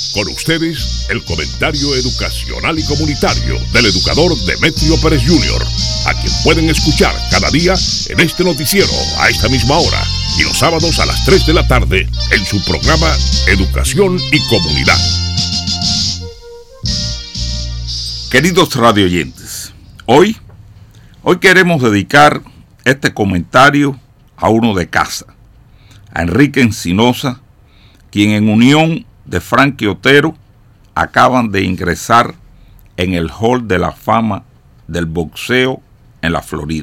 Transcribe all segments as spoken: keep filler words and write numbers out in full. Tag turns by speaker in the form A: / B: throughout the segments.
A: Con ustedes, el comentario educacional y comunitario del educador Demetrio Pérez junior, a quien pueden escuchar cada día en este noticiero a esta misma hora y los sábados a las tres de la tarde en su programa Educación y Comunidad.
B: Queridos radioyentes, hoy, hoy queremos dedicar este comentario a uno de casa, a Enrique Encinosa, quien en unión de Frankie Otero acaban de ingresar en el Hall de la Fama del boxeo en la Florida.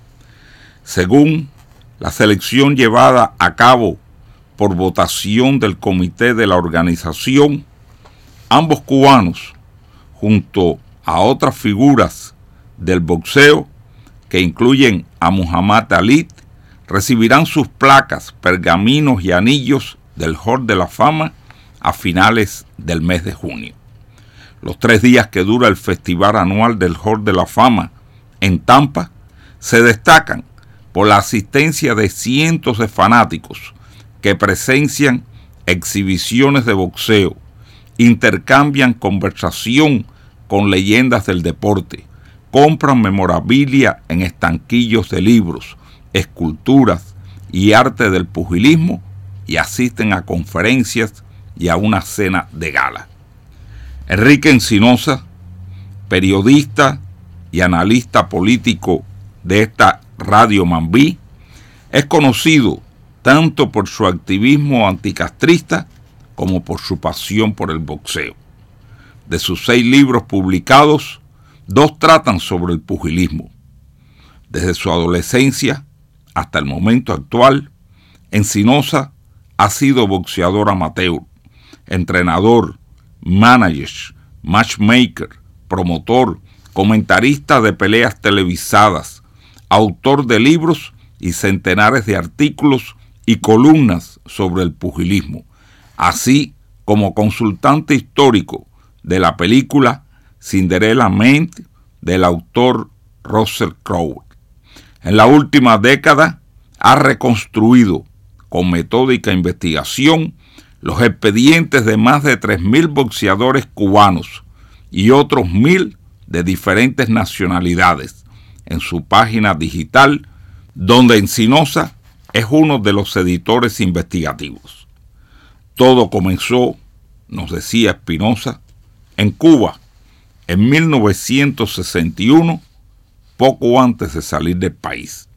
B: Según la selección llevada a cabo por votación del comité de la organización, ambos cubanos, junto a otras figuras del boxeo que incluyen a Muhammad Ali, recibirán sus placas, pergaminos y anillos del Hall de la Fama a finales del mes de junio. Los tres días que dura el festival anual del Hall de la Fama en Tampa se destacan por la asistencia de cientos de fanáticos que presencian exhibiciones de boxeo, intercambian conversación con leyendas del deporte, compran memorabilia en estanquillos de libros, esculturas y arte del pugilismo y asisten a conferencias y a una cena de gala. Enrique Encinosa, periodista y analista político de esta Radio Mambí, es conocido tanto por su activismo anticastrista como por su pasión por el boxeo. De sus seis libros publicados, dos tratan sobre el pugilismo. Desde su adolescencia hasta el momento actual, Encinosa ha sido boxeador amateur, entrenador, manager, matchmaker, promotor, comentarista de peleas televisadas, autor de libros y centenares de artículos y columnas sobre el pugilismo, así como consultante histórico de la película Cinderella Man del autor Russell Crowe. En la última década ha reconstruido con metódica investigación los expedientes de más de tres mil boxeadores cubanos y otros mil de diferentes nacionalidades en su página digital, donde Encinosa es uno de los editores investigativos. Todo comenzó, nos decía Espinosa, en Cuba en mil novecientos sesenta y uno, poco antes de salir del país.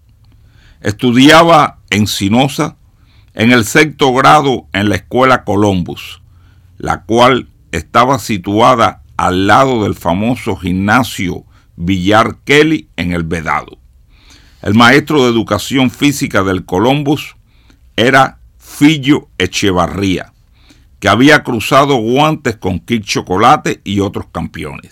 B: Estudiaba Encinosa en el sexto grado en la Escuela Columbus, la cual estaba situada al lado del famoso gimnasio Villar Kelly en El Vedado. El maestro de educación física del Columbus era Fillo Echevarría, que había cruzado guantes con Kid Chocolate y otros campeones.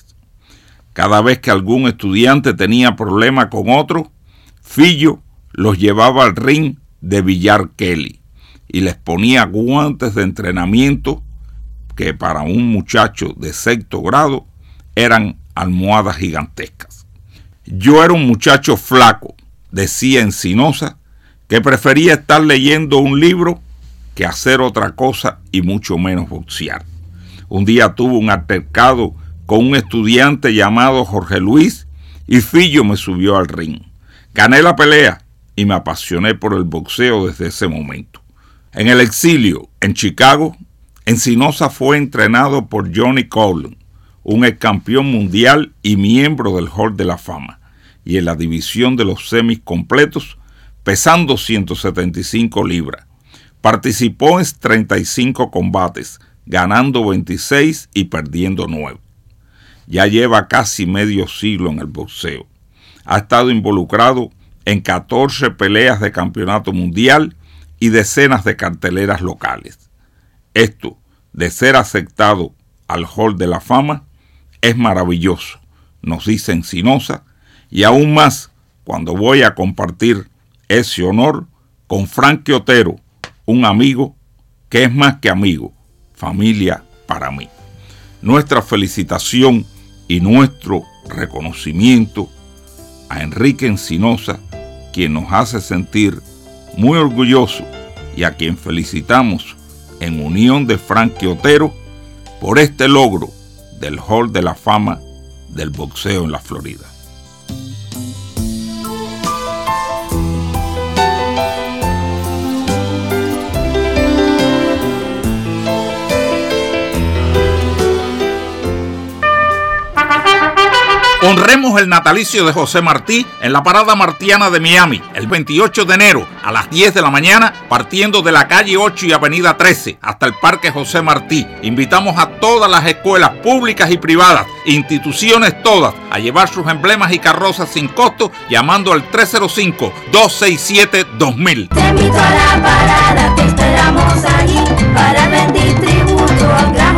B: Cada vez que algún estudiante tenía problema con otro, Fillo los llevaba al ring de Villar Kelly y les ponía guantes de entrenamiento que para un muchacho de sexto grado eran almohadas gigantescas. Yo era un muchacho flaco, decía Encinosa, que prefería estar leyendo un libro que hacer otra cosa y mucho menos boxear. Un día tuve un altercado con un estudiante llamado Jorge Luis y Fillo me subió al ring. Gané la pelea y me apasioné por el boxeo desde ese momento. En el exilio, en Chicago, Encinosa fue entrenado por Johnny Coughlin, un ex campeón mundial y miembro del Hall de la Fama, y en la división de los semis completos, pesando ciento setenta y cinco libras. Participó en treinta y cinco combates, ganando veintiséis y perdiendo nueve. Ya lleva casi medio siglo en el boxeo. Ha estado involucrado en catorce peleas de campeonato mundial y decenas de carteleras locales. Esto, de ser aceptado al Hall de la Fama, es maravilloso, nos dice Encinosa, y aún más cuando voy a compartir ese honor con Frankie Otero, un amigo que es más que amigo, familia para mí. Nuestra felicitación y nuestro reconocimiento a Enrique Encinosa, quien nos hace sentir muy orgullosos y a quien felicitamos en unión de Frankie Otero por este logro del Hall de la Fama del boxeo en la Florida. Honremos el natalicio de José Martí en la Parada Martiana de Miami, el veintiocho de enero a las diez de la mañana, partiendo de la calle ocho y avenida trece hasta el Parque José Martí. Invitamos a todas las escuelas públicas y privadas, instituciones todas, a llevar sus emblemas y carrozas sin costo, llamando al tres cero cinco, dos seis siete, dos mil.
C: Te invito a la parada, te esperamos allí para rendir tributo al gran